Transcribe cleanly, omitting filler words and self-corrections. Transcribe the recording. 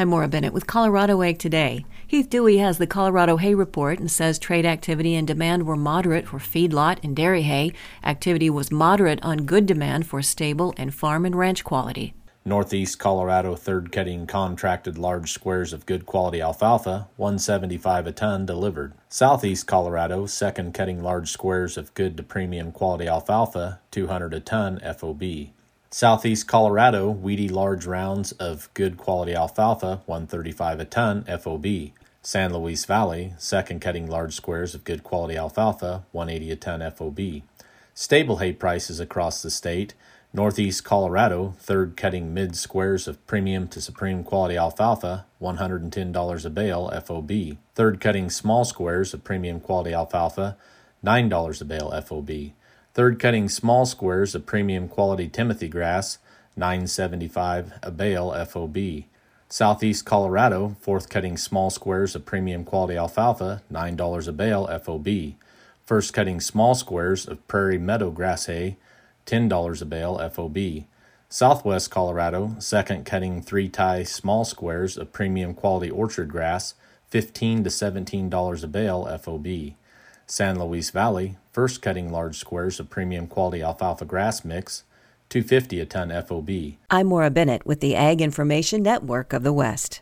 I'm Maura Bennett with Colorado Ag Today. Heath Dewey has the Colorado Hay Report and says trade activity and demand were moderate for feedlot and dairy hay. Activity was moderate on good demand for stable and farm and ranch quality. Northeast Colorado third cutting contracted large squares of good quality alfalfa, $175 a ton delivered. Southeast Colorado second cutting large squares of good to premium quality alfalfa, $200 a ton FOB. Southeast Colorado weedy large rounds of good quality alfalfa, $135 a ton FOB. San Luis Valley second cutting large squares of good quality alfalfa, $180 a ton FOB. Stable hay prices across the state. Northeast Colorado, third cutting mid squares of premium to supreme quality alfalfa, $110 a bale FOB. Third cutting small squares of premium quality alfalfa, $9 a bale FOB. Third cutting small squares of premium quality Timothy grass, $9.75 a bale FOB. Southeast Colorado, fourth cutting small squares of premium quality alfalfa, $9 a bale FOB. First cutting small squares of prairie meadow grass hay, $10 a bale FOB. Southwest Colorado, second cutting three-tie small squares of premium quality orchard grass, $15 to $17 a bale FOB. San Luis Valley, first cutting large squares of premium quality alfalfa grass mix, $250 a ton FOB. I'm Maura Bennett with the Ag Information Network of the West.